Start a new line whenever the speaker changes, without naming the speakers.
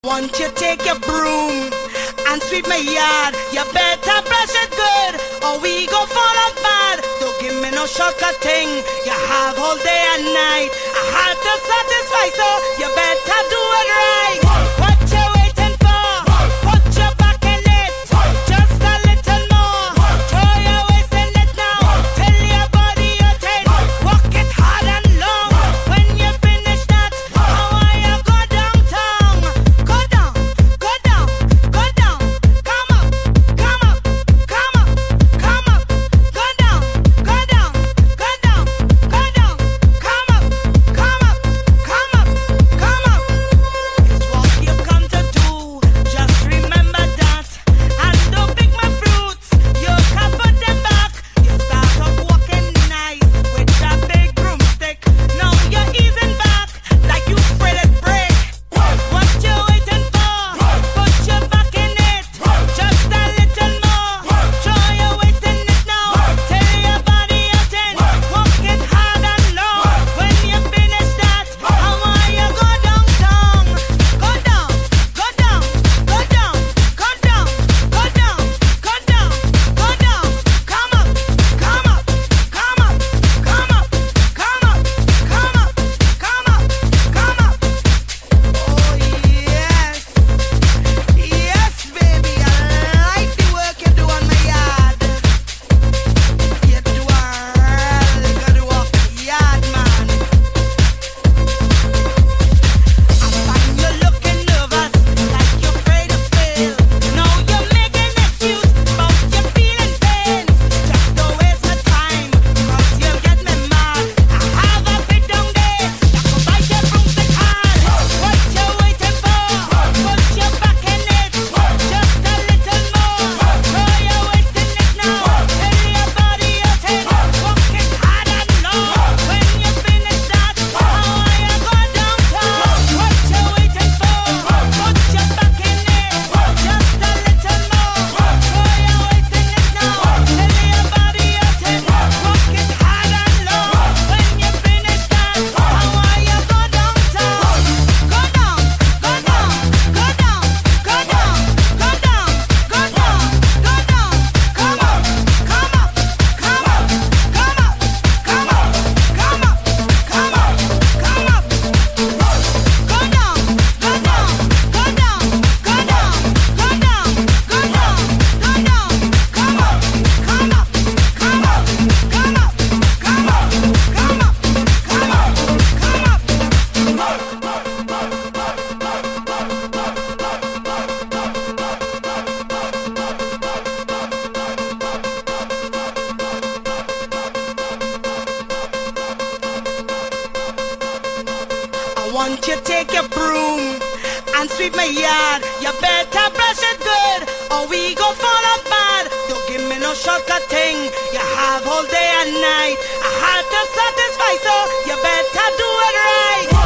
Want you take your broom and sweep my yard. You better brush it good or we go fall out bad. Don't give me no shortcut thing. You have all day and night. I have to satisfy, so you better do it right. What you waiting for? Put your back in it. Just a little more. Throw your waist in it now. Tell your body you're tight. Walk it hard and long. When you finish that, how are you go downtown? Go down, go down, go down. Come up, come up, come up, come up. Go down, go down, go down, go down. Come up, come up, come up, come up. It's what you come to do. Just remember that. And don't pick my fruits. You can put them back. You start off walking nice with that big broomstick. Now you're easing back like you afraid it break. What you waiting for? Put your back in it. Just a little more. Throw your waist in it now. Tell your body you're ten. Walk it hard and long. When you finish that, how are you go downtown? Go down, go down, go down, go down, go down, go down, go down. Come up, come up, come up, come up, come up, come up, come up, come up. Oh yes, yes baby, I like the work you do on my yard. You do a really good work, yard man. I find you looking nervous, like you're afraid to fail. Now you're making excuse about your feeling pain. Just don't waste my time, 'cause you get me mad. I have a bit down there that could bite your broomstick hard. What you waiting for? Put your back in it. Just a little more. Throw your waist in it now. Tell your body you're ten. Walk it hard and long. When you finish that, how are you go downtown? What you waiting for? Put your back in it. Just a little more. Throw your waist in it now. Tell your body you're ten. Walk it hard and long. When you finish that, how are you go downtown? Go down, go down, go down, go down, go down, go down, go down. Come up, come up, come up, come up, come up, come up, come up, come up. Go down, go down, go down, go down, go down, go down, go down. Come up, come up, come up, come up, come up, come up, come up, come up. I want you take your broom and sweep my yard. You better brush it good or we go fall out bad. Don't give me no shortcut thing. You have all day and night. I have to satisfy, so you better do it right.